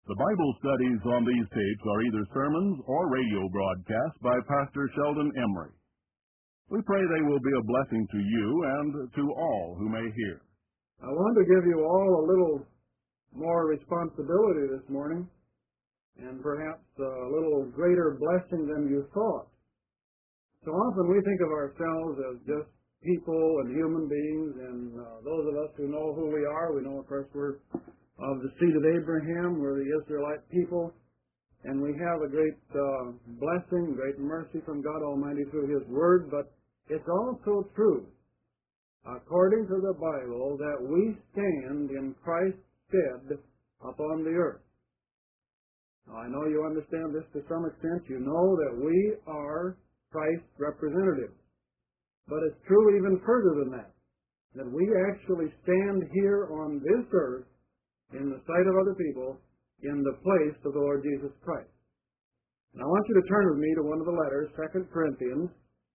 The Bible studies on these tapes are either sermons or radio broadcasts by Pastor Sheldon Emery. We pray they will be a blessing to you and to all who may hear. I want to give you all a little more responsibility this morning, and perhaps a little greater blessing than you thought. So often we think of ourselves as just people and human beings, and those of us who know who we are, we know, of course, we're of the seed of Abraham, we're the Israelite people, and we have a great blessing, great mercy from God Almighty through His Word, but it's also true, according to the Bible, that we stand in Christ's stead upon the earth. Now, I know you understand this to some extent. You know that we are Christ's representatives. But it's true even further than that we actually stand here on this earth in the sight of other people in the place of the Lord Jesus Christ. And I want you to turn with me to one of the letters, 2 Corinthians,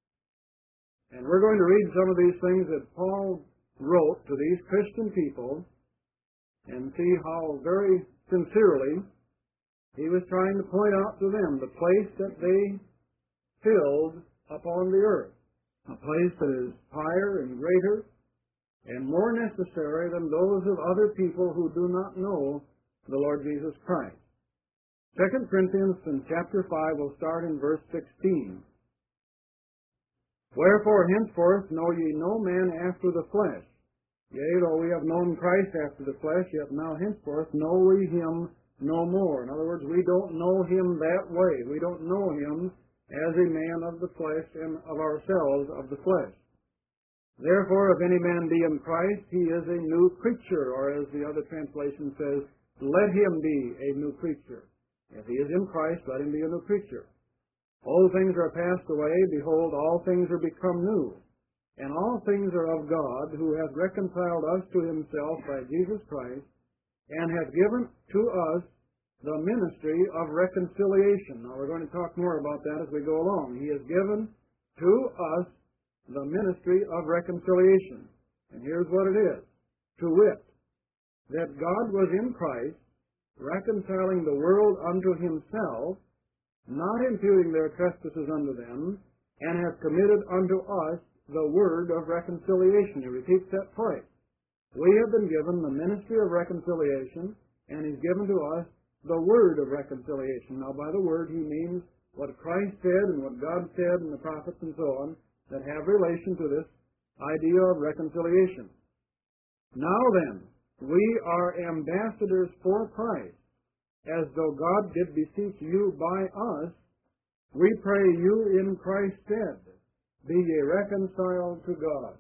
and we're going to read some of these things that Paul wrote to these Christian people and see how very sincerely he was trying to point out to them the place that they filled upon the earth, a place that is higher and greater and more necessary than those of other people who do not know the Lord Jesus Christ. 2 Corinthians in chapter 5 will start in verse 16. Wherefore henceforth know ye no man after the flesh. Yea, though we have known Christ after the flesh, yet now henceforth know we him no more. In other words, we don't know him that way. We don't know him as a man of the flesh and of ourselves of the flesh. Therefore, if any man be in Christ, he is a new creature, or as the other translation says, let him be a new creature. If he is in Christ, let him be a new creature. Old things are passed away, behold, all things are become new. And all things are of God, who hath reconciled us to himself by Jesus Christ, and hath given to us the ministry of reconciliation. Now, we're going to talk more about that as we go along. He has given to us the ministry of reconciliation. And here's what it is. To wit, that God was in Christ, reconciling the world unto himself, not imputing their trespasses unto them, and hath committed unto us the word of reconciliation. He repeats that twice. We have been given the ministry of reconciliation, and he's given to us the word of reconciliation. Now, by the word, he means what Christ said and what God said and the prophets and so on that have relation to this idea of reconciliation. Now then, we are ambassadors for Christ, as though God did beseech you by us. We pray you in Christ's stead, be ye reconciled to God.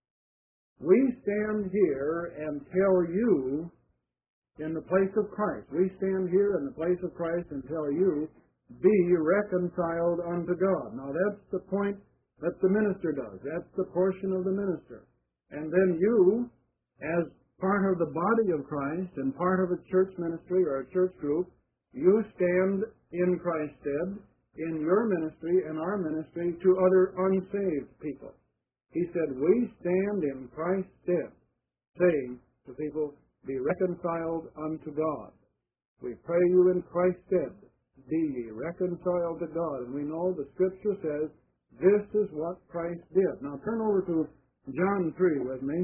We stand here and tell you in the place of Christ. We stand here in the place of Christ and tell you, be reconciled unto God. Now that's the point that the minister does. That's the portion of the minister. And then you, as part of the body of Christ and part of a church ministry or a church group, you stand in Christ's stead in your ministry and our ministry to other unsaved people. He said, we stand in Christ's stead, saying to people, be reconciled unto God. We pray you in Christ's stead, be ye reconciled to God. And we know the Scripture says, this is what Christ did. Now turn over to John 3 with me.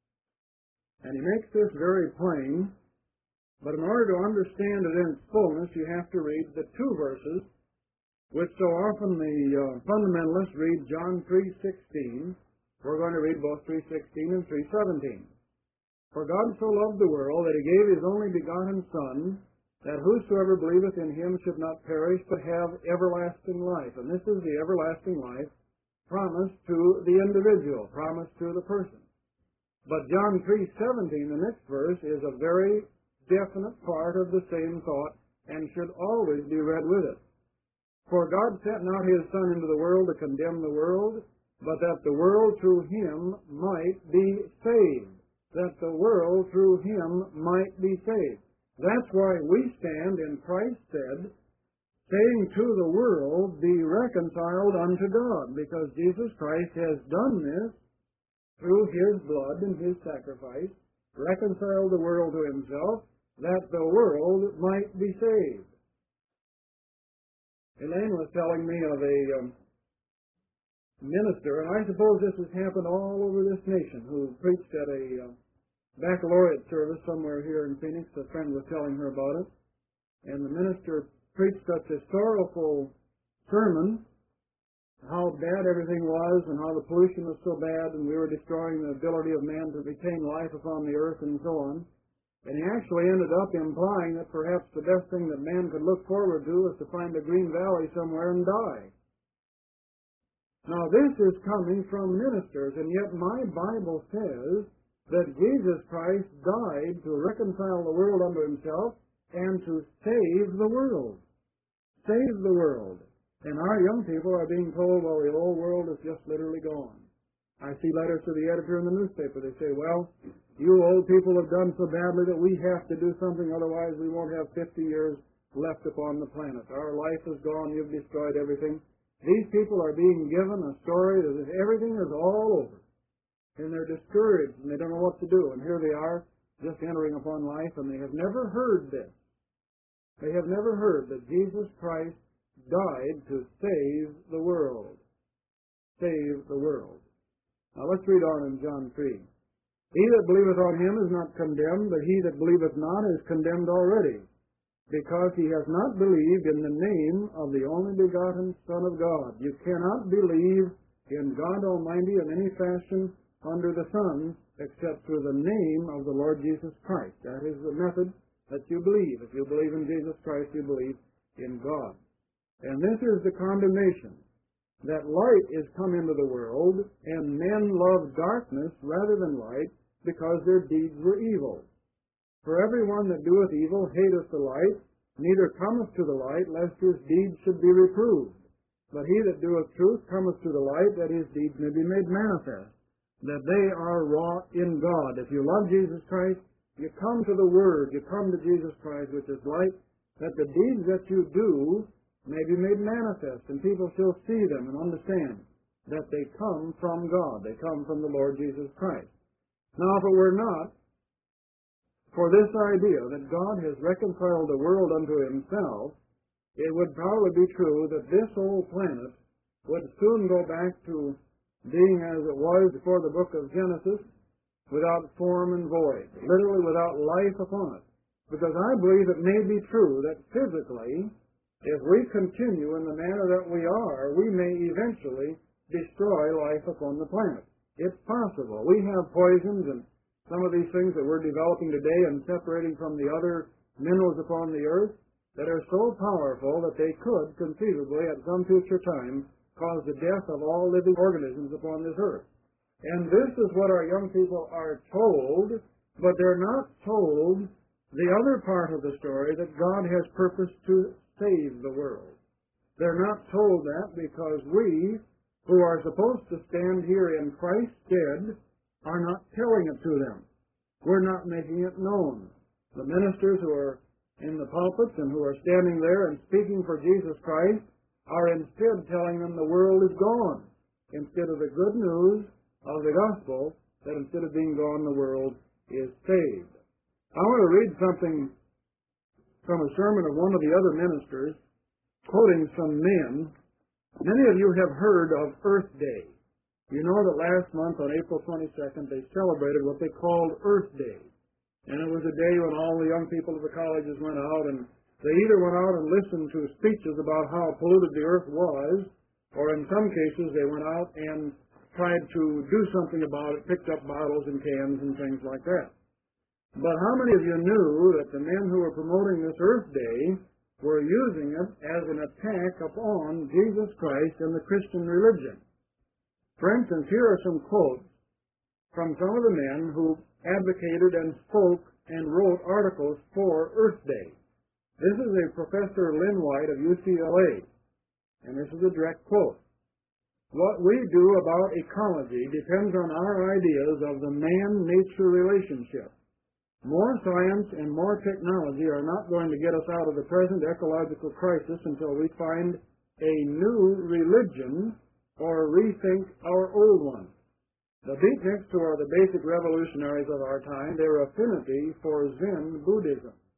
And he makes this very plain. But in order to understand it in its fullness, you have to read the two verses, which so often the fundamentalists read John 3:16. We're going to read both 3:16 and 3:17. For God so loved the world that he gave his only begotten Son, that whosoever believeth in him should not perish, but have everlasting life. And this is the everlasting life promised to the individual, promised to the person. But John 3:17, the next verse, is a very definite part of the same thought and should always be read with it. For God sent not his Son into the world to condemn the world, but that the world through him might be saved. That the world through him might be saved. That's why we stand in Christ's stead, saying to the world, be reconciled unto God, because Jesus Christ has done this through his blood and his sacrifice, reconciled the world to himself, that the world might be saved. Elaine was telling me of a minister, and I suppose this has happened all over this nation, who preached at a baccalaureate service somewhere here in Phoenix. A friend was telling her about it. And the minister preached such a sorrowful sermon, how bad everything was, and how the pollution was so bad, and we were destroying the ability of man to retain life upon the earth, and so on. And he actually ended up implying that perhaps the best thing that man could look forward to was to find a green valley somewhere and die. Now, this is coming from ministers, and yet my Bible says that Jesus Christ died to reconcile the world unto himself and to save the world. Save the world. And our young people are being told, well, the old world is just literally gone. I see letters to the editor in the newspaper. They say, well, you old people have done so badly that we have to do something, otherwise we won't have 50 years left upon the planet. Our life is gone. You've destroyed everything. These people are being given a story as if everything is all over. And they're discouraged, and they don't know what to do. And here they are, just entering upon life, and they have never heard this. They have never heard that Jesus Christ died to save the world. Save the world. Now let's read on in John 3. He that believeth on him is not condemned, but he that believeth not is condemned already, because he has not believed in the name of the only begotten Son of God. You cannot believe in God Almighty in any fashion under the sun except through the name of the Lord Jesus Christ. That is the method that you believe. If you believe in Jesus Christ, you believe in God. And this is the condemnation, that light is come into the world, and men love darkness rather than light, because their deeds were evil. For everyone that doeth evil hateth the light, neither cometh to the light, lest his deeds should be reproved. But he that doeth truth cometh to the light, that his deeds may be made manifest, that they are wrought in God. If you love Jesus Christ, you come to the Word, you come to Jesus Christ, which is light, that the deeds that you do may be made manifest, and people shall see them and understand that they come from God. They come from the Lord Jesus Christ. Now, if it were not for this idea that God has reconciled the world unto himself, it would probably be true that this old planet would soon go back to being as it was before the book of Genesis, without form and void, literally without life upon it. Because I believe it may be true that physically, if we continue in the manner that we are, we may eventually destroy life upon the planet. It's possible. We have poisons and some of these things that we're developing today and separating from the other minerals upon the earth that are so powerful that they could conceivably at some future time cause the death of all living organisms upon this earth. And this is what our young people are told, but they're not told the other part of the story, that God has purposed to save the world. They're not told that because we, who are supposed to stand here in Christ's stead, are not telling it to them. We're not making it known. The ministers who are in the pulpits and who are standing there and speaking for Jesus Christ are instead telling them the world is gone, instead of the good news of the gospel that instead of being gone, the world is saved. I want to read something from a sermon of one of the other ministers, quoting some men. Many of you have heard of Earth Day. You know that last month on April 22nd they celebrated what they called Earth Day. And it was a day when all the young people of the colleges went out, and they either went out and listened to speeches about how polluted the earth was, or in some cases they went out and tried to do something about it, picked up bottles and cans and things like that. But how many of you knew that the men who were promoting this Earth Day were using it as an attack upon Jesus Christ and the Christian religion? For instance, here are some quotes from some of the men who advocated and spoke and wrote articles for Earth Day. This is a Professor Lynn White of UCLA, and this is a direct quote. What we do about ecology depends on our ideas of the man-nature relationship. More science and more technology are not going to get us out of the present ecological crisis until we find a new religion or rethink our old one. The beatniks, who are the basic revolutionaries of our time, their affinity for Zen Buddhism.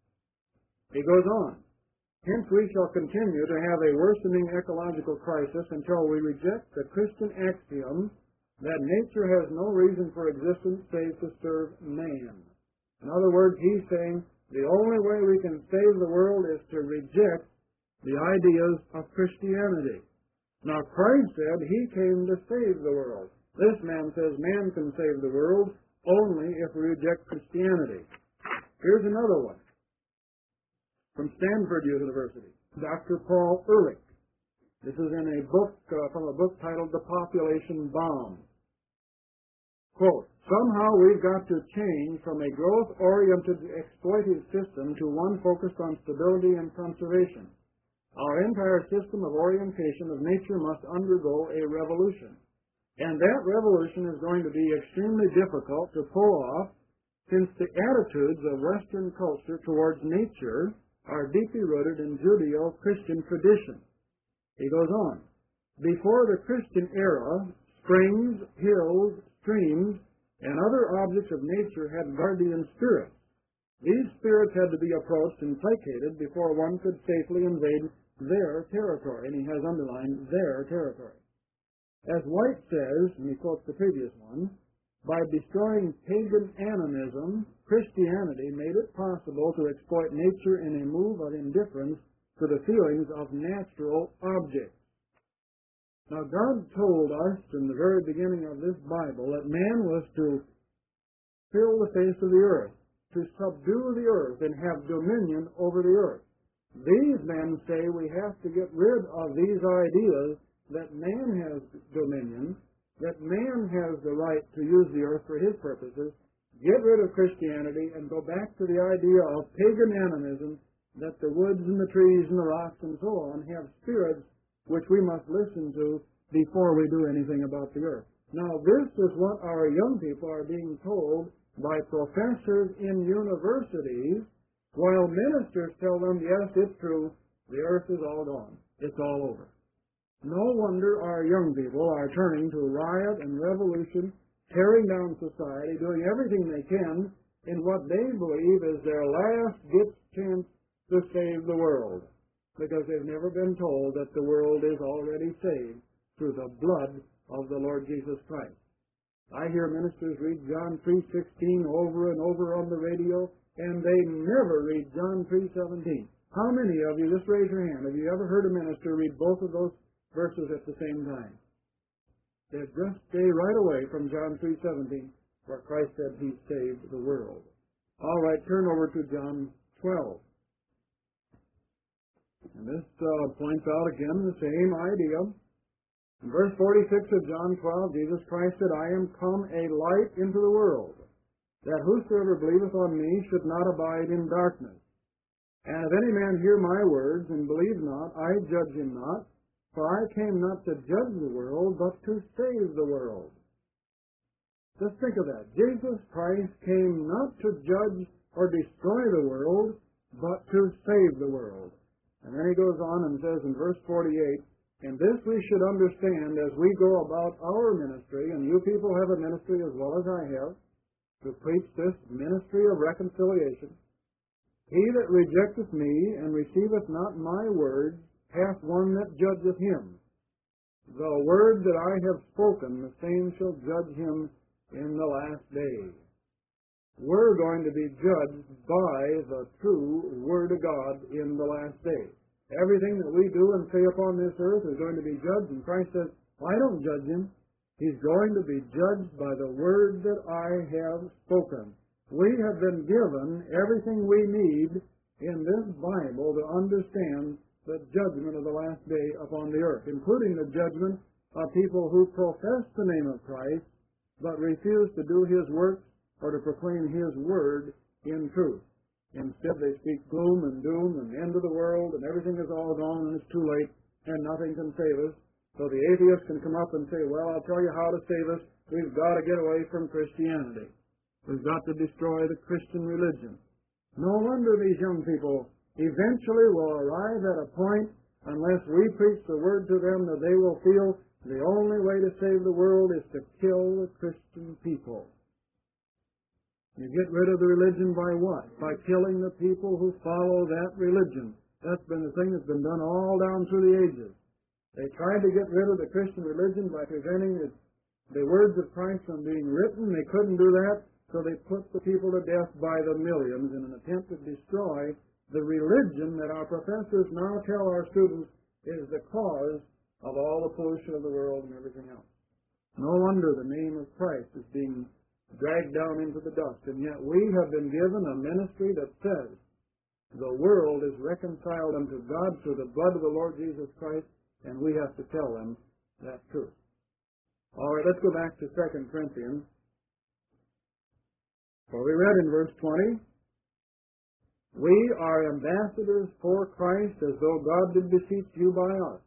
He goes on. Hence we shall continue to have a worsening ecological crisis until we reject the Christian axiom that nature has no reason for existence save to serve man. In other words, he's saying the only way we can save the world is to reject the ideas of Christianity. Now, Christ said he came to save the world. This man says man can save the world only if we reject Christianity. Here's another one from Stanford University, Dr. Paul Ehrlich. This is in a book from a book titled The Population Bomb. Quote, somehow we've got to change from a growth-oriented exploitive system to one focused on stability and conservation. Our entire system of orientation of nature must undergo a revolution. And that revolution is going to be extremely difficult to pull off since the attitudes of Western culture towards nature are deeply rooted in Judeo-Christian tradition. He goes on. Before the Christian era, springs, hills, streams, and other objects of nature had guardian spirits. These spirits had to be approached and placated before one could safely invade their territory, and he has underlined their territory. As White says, and he quotes the previous one, by destroying pagan animism, Christianity made it possible to exploit nature in a move of indifference to the feelings of natural objects. Now, God told us in the very beginning of this Bible that man was to fill the face of the earth, to subdue the earth and have dominion over the earth. These men say we have to get rid of these ideas that man has dominion, that man has the right to use the earth for his purposes, get rid of Christianity and go back to the idea of pagan animism, that the woods and the trees and the rocks and so on have spirits which we must listen to before we do anything about the earth. Now, this is what our young people are being told by professors in universities, while ministers tell them, yes, it's true, the earth is all gone. It's all over. No wonder our young people are turning to riot and revolution, tearing down society, doing everything they can in what they believe is their last ditch chance to save the world, because they've never been told that the world is already saved through the blood of the Lord Jesus Christ. I hear ministers read John 3:16 over and over on the radio, and they never read John 3:17. How many of you, just raise your hand, have you ever heard a minister read both of those verses at the same time? They just stay right away from John 3:17, where Christ said he saved the world. All right, turn over to John 12. And this points out again the same idea. In verse 46 of John 12, Jesus Christ said, I am come a light into the world, that whosoever believeth on me should not abide in darkness. And if any man hear my words and believe not, I judge him not, for I came not to judge the world, but to save the world. Just think of that. Jesus Christ came not to judge or destroy the world, but to save the world. And then he goes on and says in verse 48, and this we should understand as we go about our ministry, and you people have a ministry as well as I have, to preach this ministry of reconciliation. He that rejecteth me and receiveth not my word hath one that judgeth him. The word that I have spoken, the same shall judge him in the last day. We're going to be judged by the true Word of God in the last day. Everything that we do and say upon this earth is going to be judged, and Christ says, I don't judge him. He's going to be judged by the Word that I have spoken. We have been given everything we need in this Bible to understand the judgment of the last day upon the earth, including the judgment of people who profess the name of Christ, but refuse to do his work or to proclaim his word in truth. Instead, they speak gloom and doom and the end of the world, and everything is all gone and it's too late and nothing can save us. So the atheist can come up and say, well, I'll tell you how to save us. We've got to get away from Christianity. We've got to destroy the Christian religion. No wonder these young people eventually will arrive at a point, unless we preach the word to them, that they will feel the only way to save the world is to kill the Christian people. You get rid of the religion by what? By killing the people who follow that religion. That's been the thing that's been done all down through the ages. They tried to get rid of the Christian religion by preventing the words of Christ from being written. They couldn't do that, so they put the people to death by the millions in an attempt to destroy the religion that our professors now tell our students is the cause of all the pollution of the world and everything else. No wonder the name of Christ is being dragged down into the dust, and yet we have been given a ministry that says the world is reconciled unto God through the blood of the Lord Jesus Christ, and we have to tell them that truth. All right, let's go back to 2 Corinthians. For we read in verse 20, we are ambassadors for Christ, as though God did beseech you by us.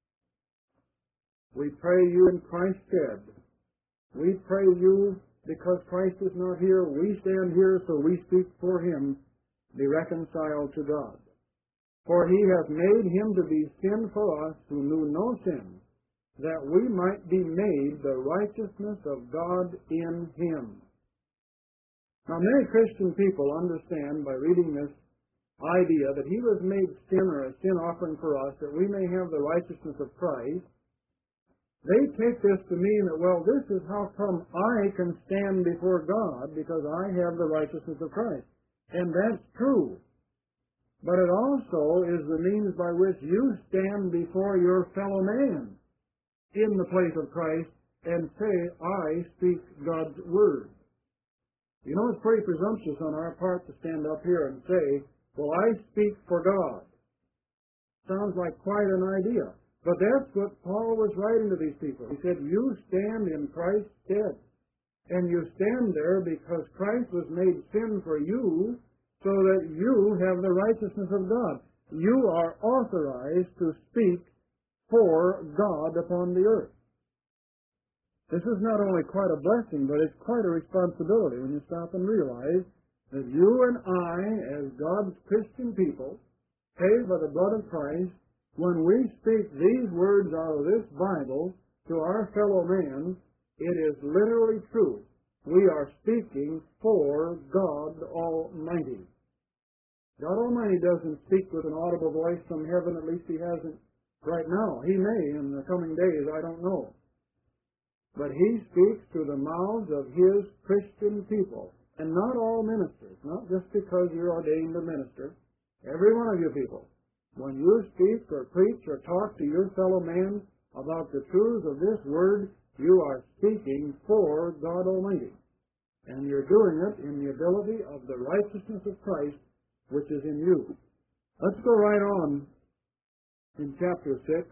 We pray you in Christ's stead. We pray you because Christ is not here. We stand here, so we speak for him. Be reconciled to God. For he hath made him to be sin for us who knew no sin, that we might be made the righteousness of God in him. Now, many Christian people understand by reading this idea that he was made sin or a sin offering for us, that we may have the righteousness of Christ. They take this to mean that, well, this is how come I can stand before God, because I have the righteousness of Christ. And that's true. But it also is the means by which you stand before your fellow man in the place of Christ and say, I speak God's word. You know, it's pretty presumptuous on our part to stand up here and say, well, I speak for God. Sounds like quite an idea. But that's what Paul was writing to these people. He said, you stand in Christ's stead. And you stand there because Christ was made sin for you, so that you have the righteousness of God. You are authorized to speak for God upon the earth. This is not only quite a blessing, but it's quite a responsibility when you stop and realize that you and I, as God's Christian people, saved by the blood of Christ, when we speak these words out of this Bible to our fellow man, it is literally true. We are speaking for God Almighty. God Almighty doesn't speak with an audible voice from heaven, at least he hasn't right now. He may in the coming days, I don't know. But he speaks through the mouths of his Christian people, and not all ministers, not just because you're ordained a minister. Every one of you people, when you speak or preach or talk to your fellow man about the truths of this word, you are speaking for God Almighty. And you're doing it in the ability of the righteousness of Christ, which is in you. Let's go right on in chapter 6.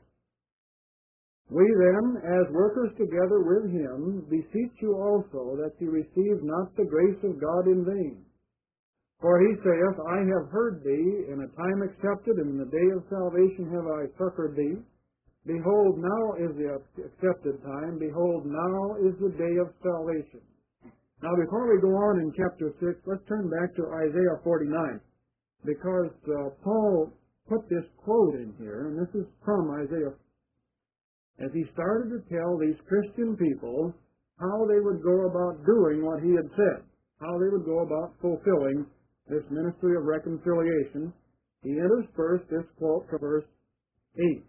We then, as workers together with him, beseech you also that ye receive not the grace of God in vain. For he saith, I have heard thee, in a time accepted, and in the day of salvation have I succored thee. Behold, now is the accepted time. Behold, now is the day of salvation. Now, before we go on in chapter 6, let's turn back to Isaiah 49, because Paul put this quote in here, and this is from Isaiah, as he started to tell these Christian people how they would go about doing what he had said, how they would go about fulfilling this ministry of reconciliation. He interspersed this quote from verse 8.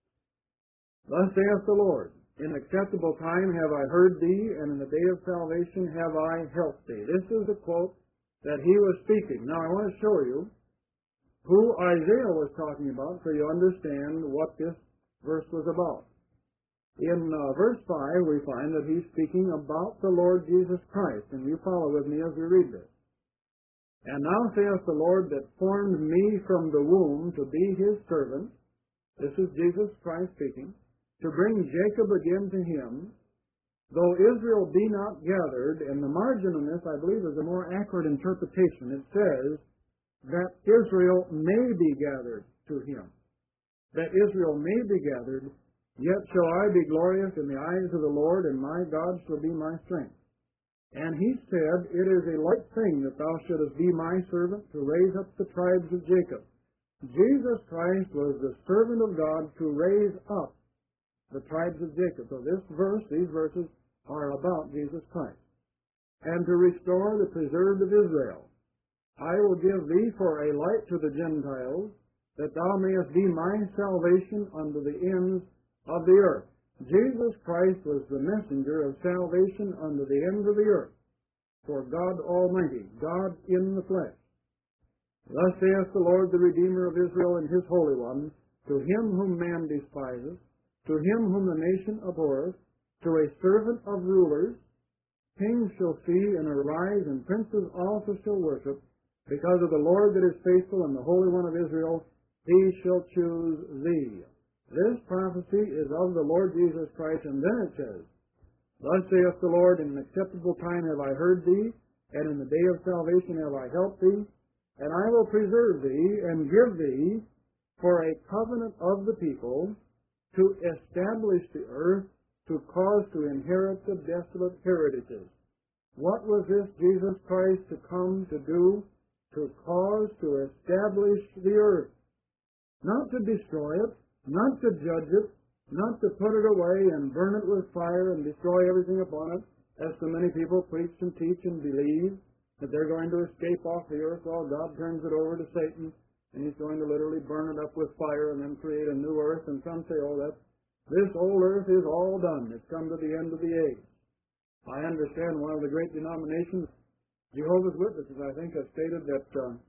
Thus saith the Lord, in acceptable time have I heard thee, and in the day of salvation have I helped thee. This is the quote that he was speaking. Now I want to show you who Isaiah was talking about so you understand what this verse was about. In verse 5 we find that he's speaking about the Lord Jesus Christ, and you follow with me as we read this. And now saith the Lord that formed me from the womb to be his servant, this is Jesus Christ speaking, to bring Jacob again to him, though Israel be not gathered. And the margin on this, I believe, is a more accurate interpretation. It says that Israel may be gathered to him. That Israel may be gathered, yet shall I be glorious in the eyes of the Lord, and my God shall be my strength. And he said, it is a light thing that thou shouldest be my servant to raise up the tribes of Jacob. Jesus Christ was the servant of God to raise up the tribes of Jacob. So this verse, these verses, are about Jesus Christ. and to restore the preserved of Israel. I will give thee for a light to the Gentiles, that thou mayest be my salvation unto the ends of the earth. Jesus Christ was the messenger of salvation unto the ends of the earth, for God Almighty, God in the flesh. Thus saith the Lord, the Redeemer of Israel and his Holy One, to him whom man despiseth, to him whom the nation abhorreth, to a servant of rulers, kings shall see and arise, and princes also shall worship, because of the Lord that is faithful and the Holy One of Israel, he shall choose thee. This prophecy is of the Lord Jesus Christ, and then it says, Thus saith the Lord, in an acceptable time have I heard thee, and in the day of salvation have I helped thee, and I will preserve thee, and give thee for a covenant of the people, to establish the earth, to cause to inherit the desolate heritages. What was this Jesus Christ to come to do? To cause to establish the earth. Not to destroy it, not to judge it, not to put it away and burn it with fire and destroy everything upon it, as so many people preach and teach and believe that they're going to escape off the earth while God turns it over to Satan, and he's going to literally burn it up with fire and then create a new earth. And some say, this old earth is all done. It's come to the end of the age. I understand one of the great denominations, Jehovah's Witnesses, I think, has stated that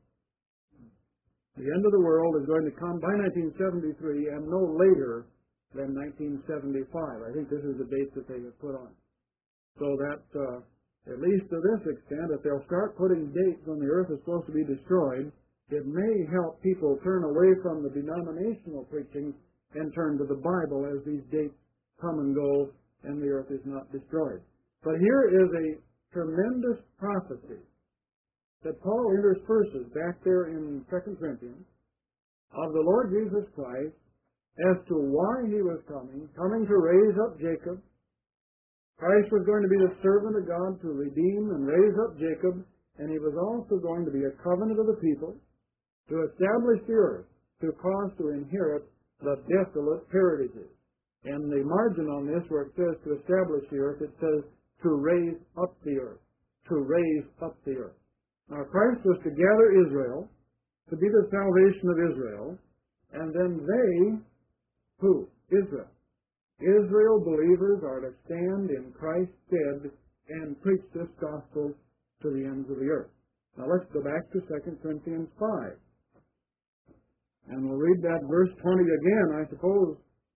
the end of the world is going to come by 1973 and no later than 1975. I think this is the date that they have put on. So that, at least to this extent, if they'll start putting dates when the earth is supposed to be destroyed, it may help people turn away from the denominational preaching and turn to the Bible as these dates come and go and the earth is not destroyed. But here is a tremendous prophecy that Paul intersperses back there in 2 Corinthians of the Lord Jesus Christ as to why he was coming to raise up Jacob. Christ was going to be the servant of God to redeem and raise up Jacob, and he was also going to be a covenant of the people, to establish the earth, to cause to inherit the desolate heritages. And the margin on this, where it says to establish the earth, it says to raise up the earth. To raise up the earth. Now, Christ was to gather Israel, to be the salvation of Israel, and then they, who? Israel. Israel believers are to stand in Christ's stead and preach this gospel to the ends of the earth. Now, let's go back to 2 Corinthians 5. And we'll read that verse 20 again, I suppose.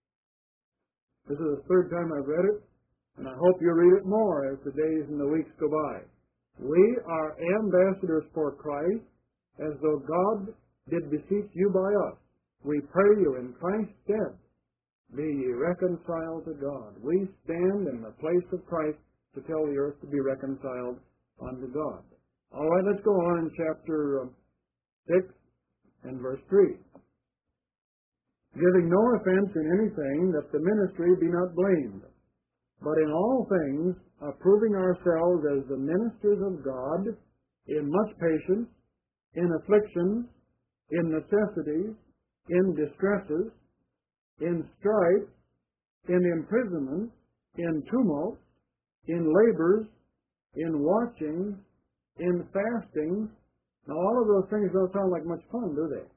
This is the third time I've read it, and I hope you'll read it more as the days and the weeks go by. We are ambassadors for Christ, as though God did beseech you by us. We pray you in Christ's stead, be ye reconciled to God. We stand in the place of Christ to tell the earth to be reconciled unto God. All right, let's go on in chapter 6 and verse 3. Giving no offense in anything, that the ministry be not blamed, but in all things approving ourselves as the ministers of God, in much patience, in afflictions, in necessities, in distresses, in strife, in imprisonment, in tumults, in labors, in watching, in fasting. Now, all of those things don't sound like much fun, do they?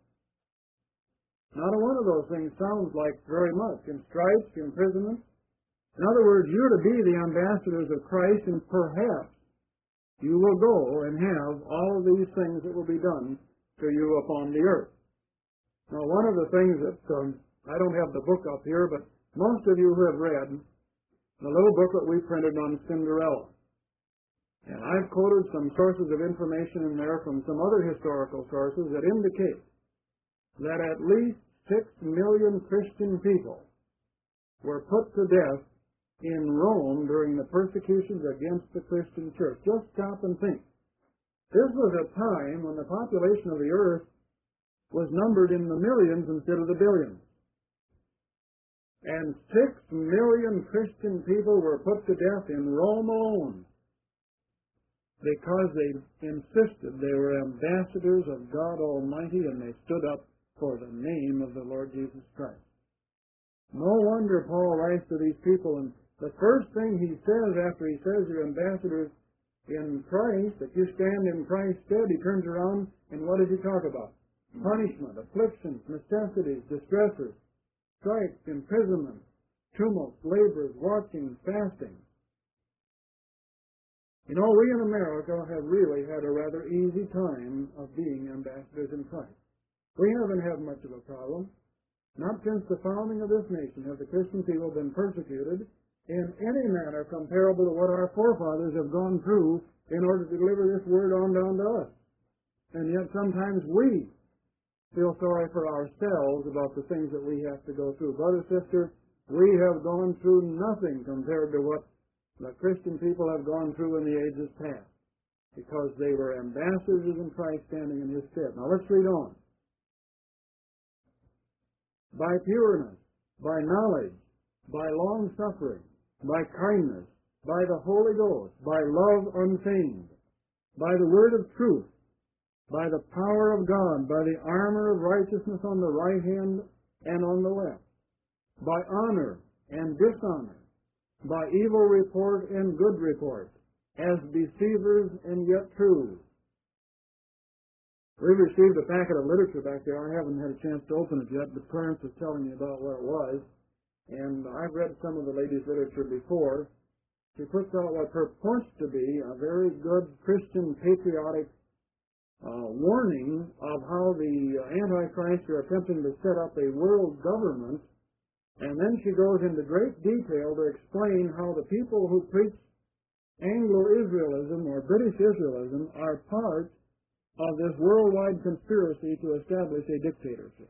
Not a one of those things sounds like very much. In stripes, imprisonment. In other words, you're to be the ambassadors of Christ, and perhaps you will go and have all of these things that will be done to you upon the earth. Now, one of the things that, I don't have the book up here, but most of you who have read the little booklet we printed on Cinderella. And I've quoted some sources of information in there from some other historical sources that indicate that at least 6 million Christian people were put to death in Rome during the persecutions against the Christian church. Just stop and think. This was a time when the population of the earth was numbered in the millions instead of the billions. And 6 million Christian people were put to death in Rome alone because they insisted they were ambassadors of God Almighty, and they stood up for the name of the Lord Jesus Christ. No wonder Paul writes to these people, and the first thing he says after he says you're ambassadors in Christ, that you stand in Christ's stead, he turns around and what does he talk about? Punishment, afflictions, necessities, distresses, stripes, imprisonment, tumults, labors, watching, fasting. You know, we in America have really had a rather easy time of being ambassadors in Christ. We haven't had much of a problem. Not since the founding of this nation have the Christian people been persecuted in any manner comparable to what our forefathers have gone through in order to deliver this word on down to us. And yet sometimes we feel sorry for ourselves about the things that we have to go through. Brother, sister, we have gone through nothing compared to what the Christian people have gone through in the ages past, because they were ambassadors in Christ standing in his stead. Now let's read on. By pureness, by knowledge, by long-suffering, by kindness, by the Holy Ghost, by love unfeigned, by the word of truth, by the power of God, by the armor of righteousness on the right hand and on the left, by honor and dishonor, by evil report and good report, as deceivers and yet true. We've received a packet of literature back there. I haven't had a chance to open it yet, but Clarence was telling me about what it was. And I've read some of the lady's literature before. She puts out what purports to be a very good Christian patriotic warning of how the Antichrist are attempting to set up a world government. And then she goes into great detail to explain how the people who preach Anglo-Israelism or British Israelism are part of this worldwide conspiracy to establish a dictatorship.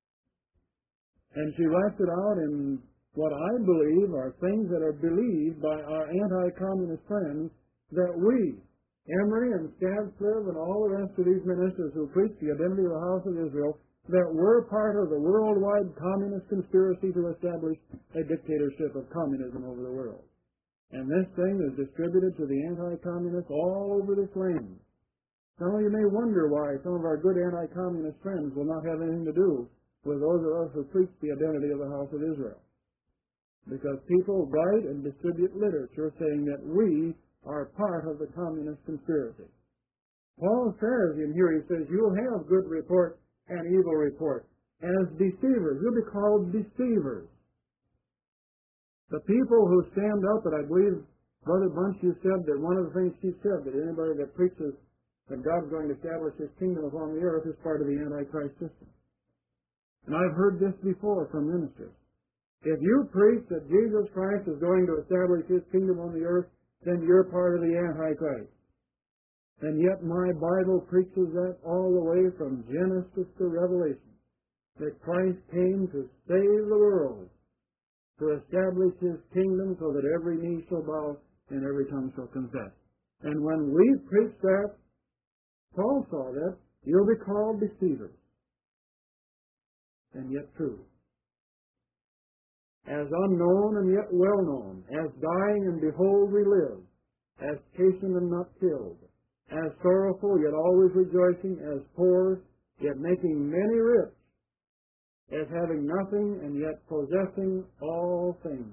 And she writes it out in what I believe are things that are believed by our anti-communist friends, that we, Emery and Stadsliv and all the rest of these ministers who preach the identity of the house of Israel, that we're part of the worldwide communist conspiracy to establish a dictatorship of communism over the world. And this thing is distributed to the anti-communists all over this land. Some of you may wonder why some of our good anti-communist friends will not have anything to do with those of us who preach the identity of the house of Israel. Because people write and distribute literature saying that we are part of the communist conspiracy. Paul says in here, he says, you'll have good report and evil report as deceivers. You'll be called deceivers. The people who stand up, and I believe Brother Bunch, you said that one of the things she said, that anybody that preaches that God's going to establish his kingdom upon the earth is part of the Antichrist system. And I've heard this before from ministers. If you preach that Jesus Christ is going to establish his kingdom on the earth, then you're part of the Antichrist. And yet my Bible preaches that all the way from Genesis to Revelation, that Christ came to save the world, to establish his kingdom so that every knee shall bow and every tongue shall confess. And when we preach that, Paul saw that, you'll be called deceivers, and yet true. As unknown and yet well known, as dying and behold we live, as chastened and not killed, as sorrowful, yet always rejoicing, as poor, yet making many rich, as having nothing, and yet possessing all things.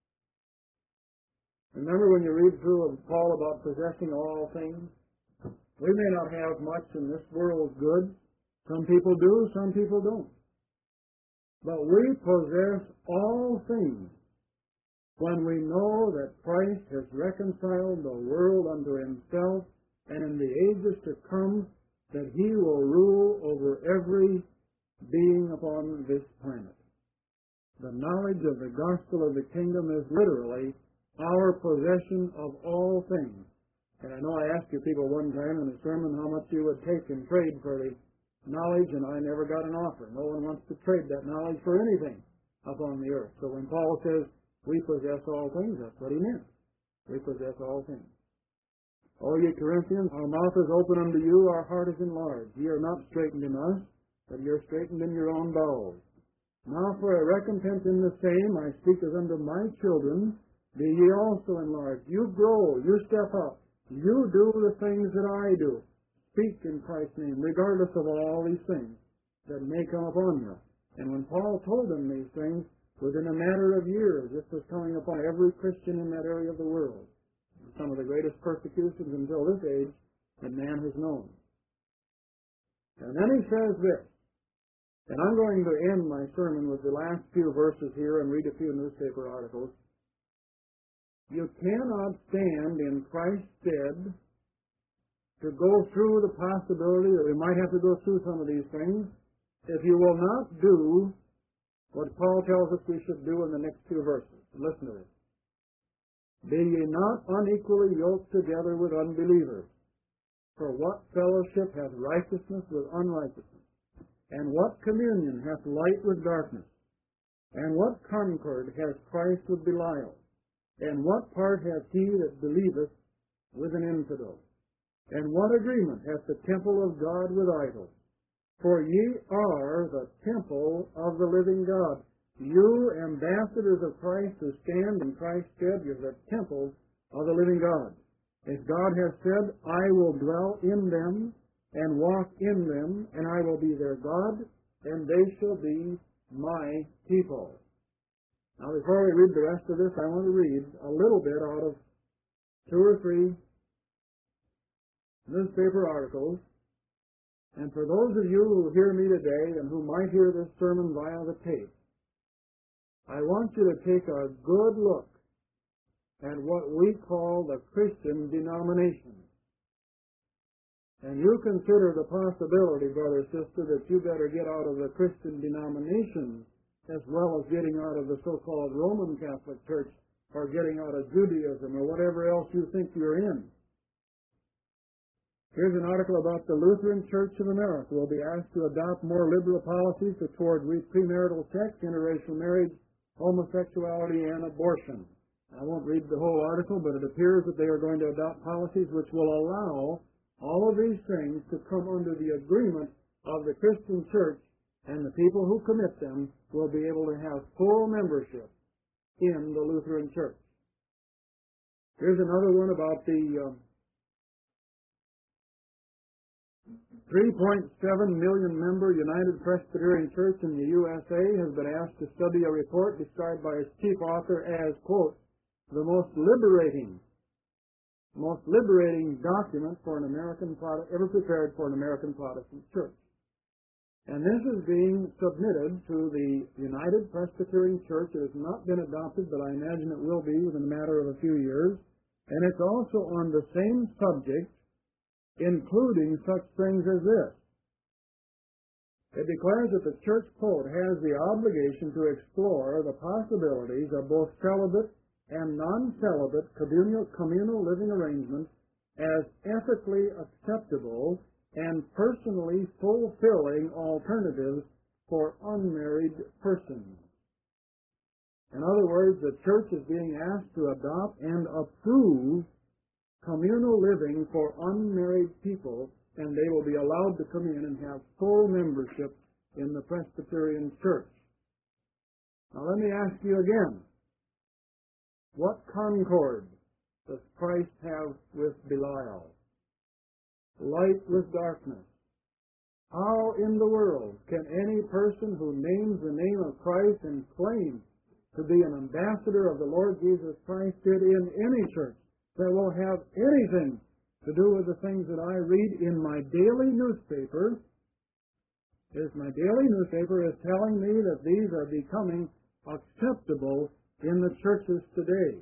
Remember when you read through of Paul about possessing all things? We may not have much in this world's goods. Some people do, some people don't. But we possess all things when we know that Christ has reconciled the world unto himself, and in the ages to come, that he will rule over every being upon this planet. The knowledge of the gospel of the kingdom is literally our possession of all things. And I know I asked you people one time in a sermon how much you would take in trade for the knowledge, and I never got an offer. No one wants to trade that knowledge for anything upon the earth. So when Paul says, we possess all things, that's what he meant. We possess all things. O ye Corinthians, our mouth is open unto you, our heart is enlarged. Ye are not straitened in us, but ye are straitened in your own bowels. Now for a recompense in the same, I speak as unto my children, be ye also enlarged. You grow, you step up, you do the things that I do. Speak in Christ's name, regardless of all these things that may come upon you. And when Paul told them these things, within a matter of years, this was coming upon every Christian in that area of the world. some of the greatest persecutions until this age that man has known. And then he says this, and I'm going to end my sermon with the last few verses here and read a few newspaper articles. You cannot stand in Christ's stead to go through the possibility that we might have to go through some of these things if you will not do what Paul tells us we should do in the next few verses. Listen to this. Be ye not unequally yoked together with unbelievers. For what fellowship hath righteousness with unrighteousness? And what communion hath light with darkness? And what concord hath Christ with Belial? And what part hath he that believeth with an infidel? And what agreement hath the temple of God with idols? For ye are the temple of the living God. You, ambassadors of Christ, who stand in Christ's stead, you're the temple of the living God. As God has said, I will dwell in them and walk in them, and I will be their God, and they shall be my people. Now, before we read the rest of this, I want to read a little bit out of 2 or 3 newspaper articles. And for those of you who hear me today and who might hear this sermon via the tape, I want you to take a good look at what we call the Christian denomination. And you consider the possibility, brother, sister, that you better get out of the Christian denomination as well as getting out of the so-called Roman Catholic Church or getting out of Judaism or whatever else you think you're in. Here's an article about the Lutheran Church of America will be asked to adopt more liberal policies toward premarital sex, interracial marriage, homosexuality, and abortion. I won't read the whole article, but it appears that they are going to adopt policies which will allow all of these things to come under the agreement of the Christian church, and the people who commit them will be able to have full membership in the Lutheran Church. Here's another one about the 3.7 million member United Presbyterian Church in the USA has been asked to study a report described by its chief author as, quote, the most liberating document for an American ever prepared for an American Protestant church. And this is being submitted to the United Presbyterian Church. It has not been adopted, but I imagine it will be within a matter of a few years. And it's also on the same subject, including such things as this. It declares that the church, quote, has the obligation to explore the possibilities of both celibate and non-celibate communal living arrangements as ethically acceptable and personally fulfilling alternatives for unmarried persons. In other words, the church is being asked to adopt and approve communal living for unmarried people, and they will be allowed to come in and have full membership in the Presbyterian Church. Now let me ask you again, what concord does Christ have with Belial? Light with darkness. How in the world can any person who names the name of Christ and claims to be an ambassador of the Lord Jesus Christ fit in any church that will have anything to do with the things that I read in my daily newspaper? My daily newspaper is telling me that these are becoming acceptable in the churches today.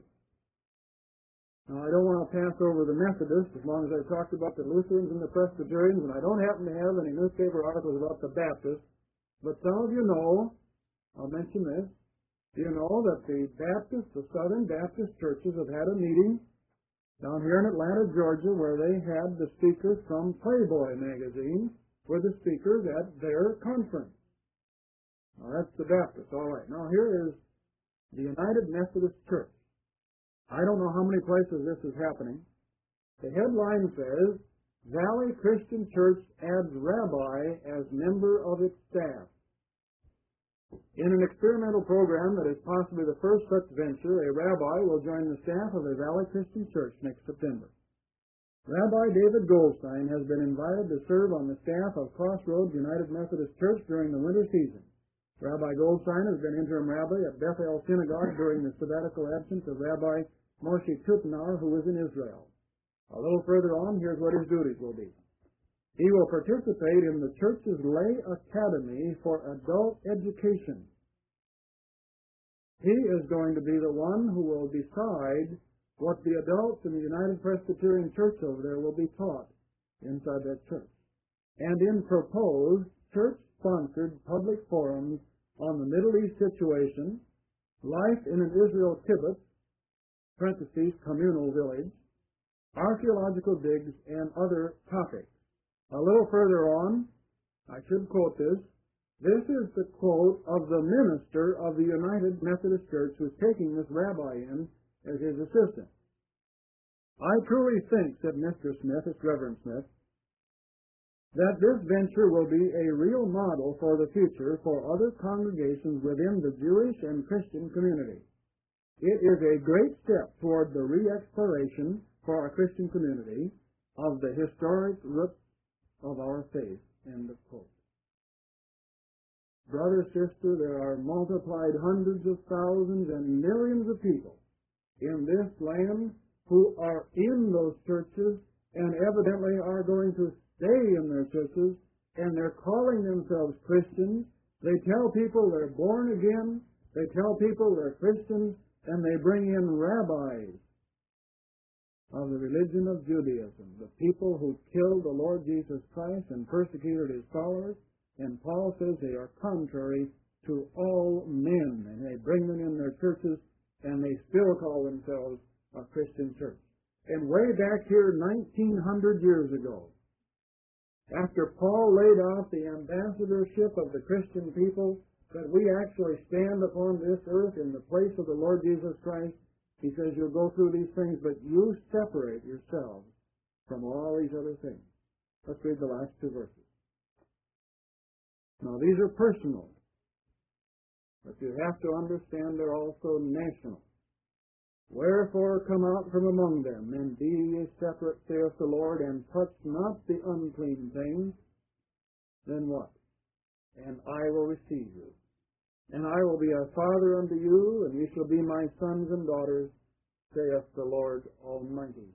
Now, I don't want to pass over the Methodists as long as I've talked about the Lutherans and the Presbyterians, and I don't happen to have any newspaper articles about the Baptists, but some of you know, I'll mention this, you know that the Southern Baptist churches have had a meeting down here in Atlanta, Georgia, where they had the speakers from Playboy magazine were the speakers at their conference. Now, that's the Baptists. All right. Now, here is the United Methodist Church. I don't know how many places this is happening. The headline says, Valley Christian Church adds rabbi as member of its staff. In an experimental program that is possibly the first such venture, a rabbi will join the staff of a Valley Christian Church next September. Rabbi David Goldstein has been invited to serve on the staff of Crossroads United Methodist Church during the winter season. Rabbi Goldstein has been interim rabbi at Bethel Synagogue during the sabbatical absence of Rabbi Moshe Tutnar, who was in Israel. A little further on, here's what his duties will be. He will participate in the church's lay academy for adult education. He is going to be the one who will decide what the adults in the United Presbyterian Church over there will be taught inside that church. And in proposed church-sponsored public forums on the Middle East situation, life in an Israel kibbutz, parentheses, communal village, archaeological digs, and other topics. A little further on, I should quote this. This is the quote of the minister of the United Methodist Church who's taking this rabbi in as his assistant. I truly think, said Mr. Smith, it's Reverend Smith, that this venture will be a real model for the future for other congregations within the Jewish and Christian community. It is a great step toward the re-exploration for our Christian community of the historic roots of our faith. End of quote. Brother, sister, there are multiplied hundreds of thousands and millions of people in this land who are in those churches and evidently are going to stay in their churches, and they're calling themselves Christians. They tell people they're born again. They tell people they're Christians, and they bring in rabbis of the religion of Judaism, the people who killed the Lord Jesus Christ and persecuted his followers. And Paul says they are contrary to all men, and they bring them in their churches, and they still call themselves a Christian church. And way back here 1900 years ago, after Paul laid out the ambassadorship of the Christian people, that we actually stand upon this earth in the place of the Lord Jesus Christ, he says you'll go through these things, but you separate yourselves from all these other things. Let's read the last two verses. Now, these are personal, but you have to understand they're also national. Wherefore come out from among them, and be ye separate, saith the Lord, and touch not the unclean things. Then what? And I will receive you. And I will be a father unto you, and ye shall be my sons and daughters, saith the Lord Almighty.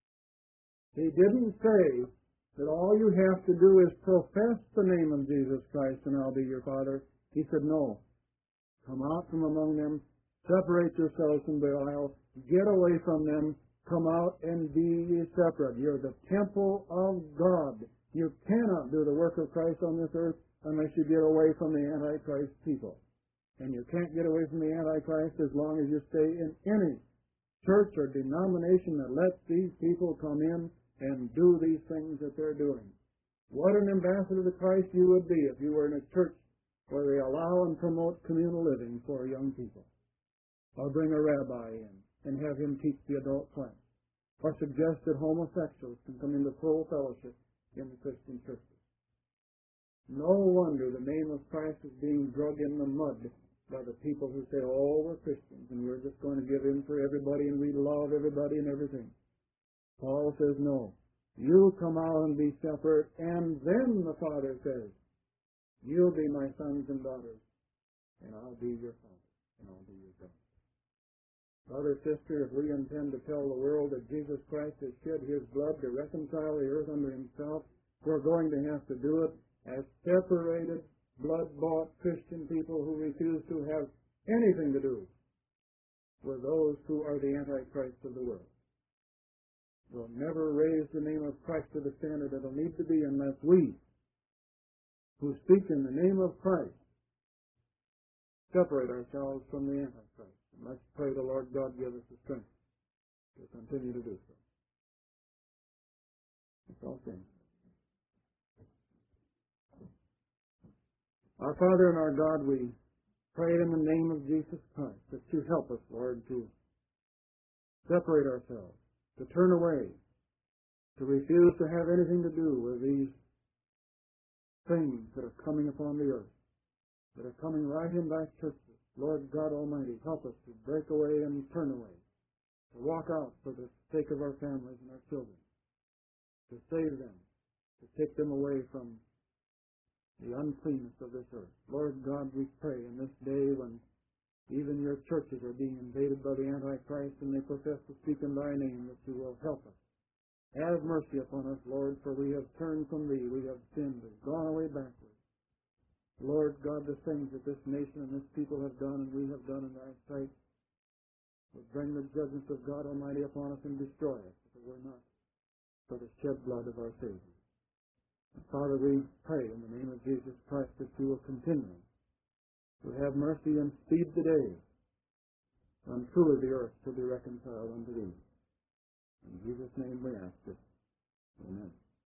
He didn't say that all you have to do is profess the name of Jesus Christ, and I'll be your father. He said, no. Come out from among them, separate yourselves from Belial, get away from them, come out and be ye separate. You're the temple of God. You cannot do the work of Christ on this earth unless you get away from the Antichrist people. And you can't get away from the Antichrist as long as you stay in any church or denomination that lets these people come in and do these things that they're doing. What an ambassador to Christ you would be if you were in a church where they allow and promote communal living for young people, or bring a rabbi in and have him teach the adult class, or suggest that homosexuals can come into full fellowship in the Christian churches. No wonder the name of Christ is being drug in the mud by the people who say, oh, we're Christians, and we're just going to give in for everybody, and we love everybody and everything. Paul says, no. You come out and be separate, and then the Father says, you'll be my sons and daughters, and I'll be your Father, and I'll be your God. Brother, sister, if we intend to tell the world that Jesus Christ has shed his blood to reconcile the earth unto himself, we're going to have to do it as separated, blood-bought Christian people who refuse to have anything to do with those who are the Antichrist of the world. We'll never raise the name of Christ to the standard it'll need to be unless we, who speak in the name of Christ, separate ourselves from the Antichrist. And let's pray the Lord God give us the strength to continue to do so. That's all things. Our Father and our God, we pray in the name of Jesus Christ that you help us, Lord, to separate ourselves, to turn away, to refuse to have anything to do with these things that are coming upon the earth, that are coming right in thy churches. Lord God Almighty, help us to break away and turn away, to walk out for the sake of our families and our children, to save them, to take them away from the uncleanness of this earth. Lord God, we pray in this day when Even your churches are being invaded by the Antichrist, and they profess to speak in thy name, that you will help us. Have mercy upon us, Lord, for we have turned from thee, we have sinned and gone away backward. Lord God, the things that this nation and this people have done and we have done in thy sight will bring the judgments of God Almighty upon us and destroy us if it were not for the shed blood of our Savior. And Father, we pray in the name of Jesus Christ that you will continue to have mercy and speed the day when truly the earth shall be reconciled unto thee. In Jesus' name we ask it. Amen.